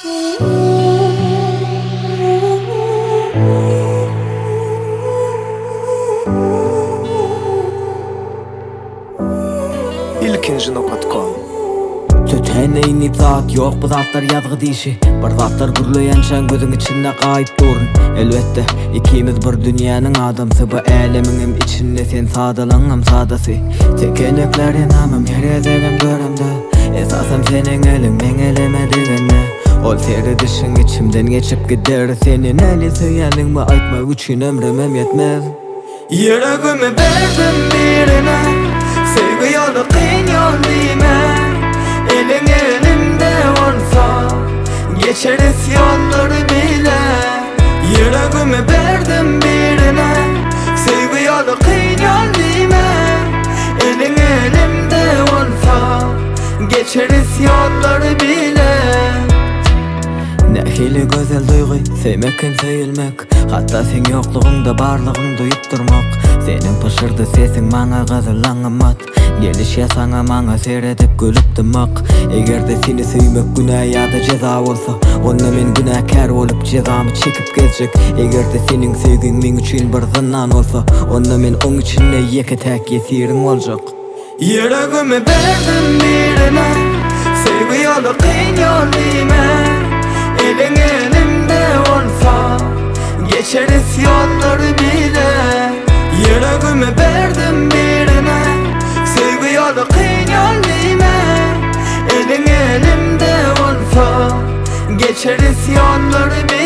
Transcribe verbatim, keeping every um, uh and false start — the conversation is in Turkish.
İlkinci nokta com. Tüteneyni zat yok, bu zatlar yazgı dişi. Bir zatlar gürleyençen gözün içinde kayıp durun. Elbette ikimiz bir dünyanın adamsı. Bu eleminin içinde sen sadalanım sadası. Tekeneklerin amım kerezegem görümde. Esasım senin elin men elime digende. Ol seri dışın içimden geçip gider. Senin eli söyelin mi aytma üçün ömrümem yetmez. Yüreğimi verdim birine, sevgi yolu kıyın yol dime. Elin elimde olsa geçeriz yolları bile. Yüreğimi verdim birine, sevgi yolu kıyın yol dime. Elin elimde olsa geçeriz yolları bile. Nehili güzel duygu, sevmekken sevilmek. Hatta sen yokluğunda barlığın duyup durmak. Senin pışırdı sesin bana gazılanımat. Geliş yasana bana seyredip gülüp durmak. Eğer de seni sevmek günah ya da ceza olsa, onda men günahkar olup cezamı çekip gezecek. Eğer de senin sevgin men üçün bir zınnan olsa, onda men onun içinde yeke tek yesirin olacak. Yüreğimi verdim birine, sevgi yolu kıyın yol dime. Elin elimde olsa geçeriz yolları bile. Yüreğimi verdim birine, sevgi yolu kıyın yol dime. Elin elimde olsa geçeriz yolları bile.